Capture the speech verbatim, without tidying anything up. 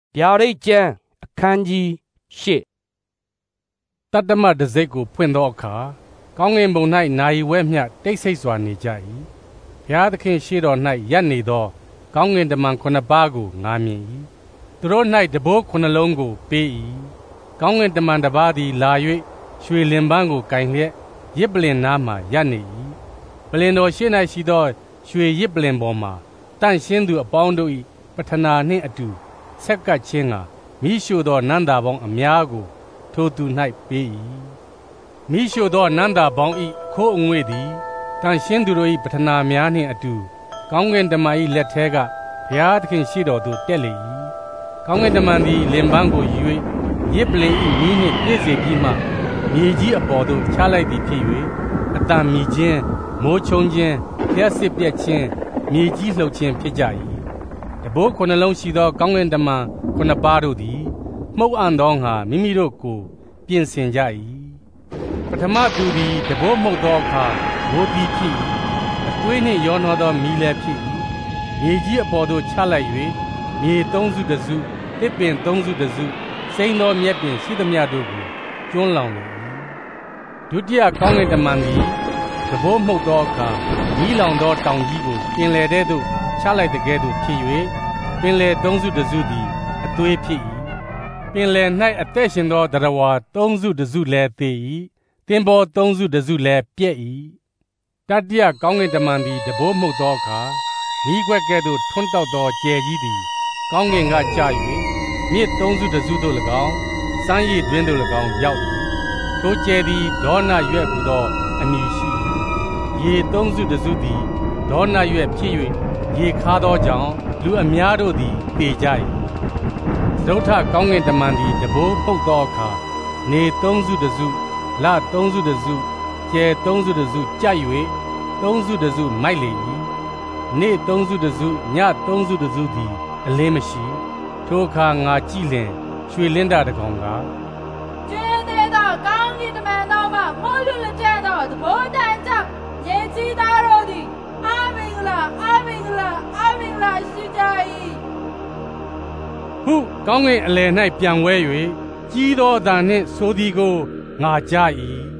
ဗျာဒိတ်ကျမ်းအခန်းကြီးရှစ်တတ္တမတစိတ်ကိုဖွင့်သောအခါကောင်းကင်ဘုံ၌နာယီဝဲမျှတိတ်ဆိတ်စွာနေကြ၏ဘုရားသခင်ရှေ့တော်၌ရပ်နေသောကောင်းကင်တမန်ခုနှစ်ပါးကိုငါမြင်၏သူတို့၌တံပိုးခုနှစ်လုံးကိုပေး၏ကောင်းကင်တမန်တစ်ပါးသည်လာ၍ရွှေလင်ပန်းကိုကင်လျက်ရစ်ပလင်နားမှရပ်နေ၏ပလင်တော်ရှေ့၌ရှိသောရွှေရစ်ပလင်ပေါ်မှာတန့်ရှင်းသူအပေါင်းတို့၏ပဌနာနှင့်အတူဆက်ကပ်ခြင်းကမိရှုသောနန္တာပေါင်းအများကိုထိုသူ၌ပေး၏မိရှုသောနန္တာပေါင်း၏ခိုးအငွေ့သည်တန်ရှင်းသူတို့၏ပဌနာများနှင့်အတူကောင်းကင်တမန်၏လက်ထဲကဘုရားသခင်ရှိတော်သို့တက်လေ၏ကောင်းကင်တမန်သည်လင်ပန်းကိုယူ၍ရစ်ပလင်၏မီးနှင့်ပြည့်စေပြီးမှမြေကြီးအပေါ်သို့ချလိုက်သည်ဖြစ်၍အတန်မြည်ခြင်းမိုးချုံခြင်းလျှက်စစ်ပြက်ခြင်းမြေကြီးလှုပ်ခြင်းဖြစ်ကြ၏တံပိုးခုနှလုံးရှိသောကောင်းကင်တမန်ခုနှစ်ပါးတို့သည်မှုတ်အံ့သောငါမိမိတို့ကိုပြင်ဆင်ကြ၏ပထမသူသည်တံပိုးမှုတ်သောအခါမိုးသည်ဖြစ်၏အသွေးနှင့်ရောနှောသောမီးလည်းဖြစ်၏မြေကြီးအပေါ်သို့ချလိုက်၍မြေသုံးစုတစုတစ်ပင်သုံးစုတစုစိမ်းသောမြက်ပင်ရှိသမျှတို့ကိုကျွန်းလောင်လေ၏ဒုတိယကောင်းကင်တမန်သည်တံပိုးမှုတ်သောအခါမီးလောင်သောတောင်ကြီးကိုပင်လယ်ထဲသို့ချလိုက်တဲ့ကဲ့သို့ဖြစ်၍ပင်လယ်သုံးစုတစုသည်အသွေးဖြစ်၏ပင်လယ်၌အသက်ရှင်သောတရားဝါသုံးစုတစုလည်းသေ၏တင်ပေါ်သုံးစုတစုလည်းပြည့်၏တတိယကောင်းကင်တမန်သည်တံပိုးမှုတ်သောအခါမိခွက်ကဲ့သို့ထွန်းတောက်သောကြယ်ကြီးသည်ကောင်းကင်ကကျ၍မြစ်သုံးစုတစုသို့၎င်းစမ်းရည်တွင်သို့၎င်းရောက်၏ထိုကြယ်သည်ဒေါနရွက်ဟူသောအမည်ရှိ၏ရေသုံးစုတစုသည်ဒေါနရွက်ဖြစ်၍ရေခါသောကြောင့်လူအများတို့သည်သေကြ၏စတုထကောင်းကင်တမန်သည်တံပိုးပုတ်သောအခါနေသုံးစုတစုလသုံးစုတစုကျဲသုံးစုတစုကြက်၍သုံးစုတစုမိုက်လေ၏နေသုံးစုတစုညသုံးစုတစုသည်အလင်းမရှိထိုအခါငါကြည့်လျင်ရွှေလင်းတာတကောင်ကကျင်းသေးသောကောင်းကင်တမန်တော်မှမိုးလူလက်ကျသောတံပိုးတန်ကြောင့်ရေကြီးသားတို့သည်အာမင်္ဂလာအာမင်္ဂလာအာမင်္ဂလာရှိကြ၏ဟုကောင်းကင်အလယ်၌ပြန်ဝဲ၍ကြီးသောအသံနှင့်ဆိုသည်ကိုငါကြား၏